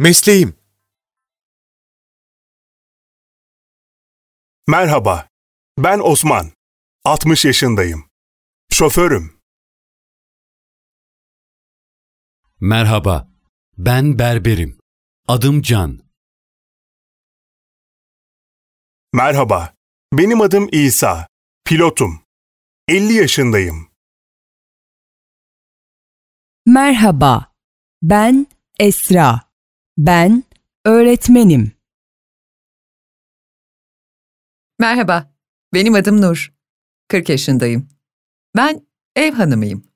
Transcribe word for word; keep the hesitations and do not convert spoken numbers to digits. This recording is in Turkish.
Mesleğim. Merhaba, ben Osman. altmış yaşındayım. Şoförüm. Merhaba, ben berberim. Adım Can. Merhaba, benim adım İsa. Pilotum. elli yaşındayım. Merhaba, ben Esra. Ben öğretmenim. Merhaba, benim adım Nur. kırk yaşındayım. Ben ev hanımıyım.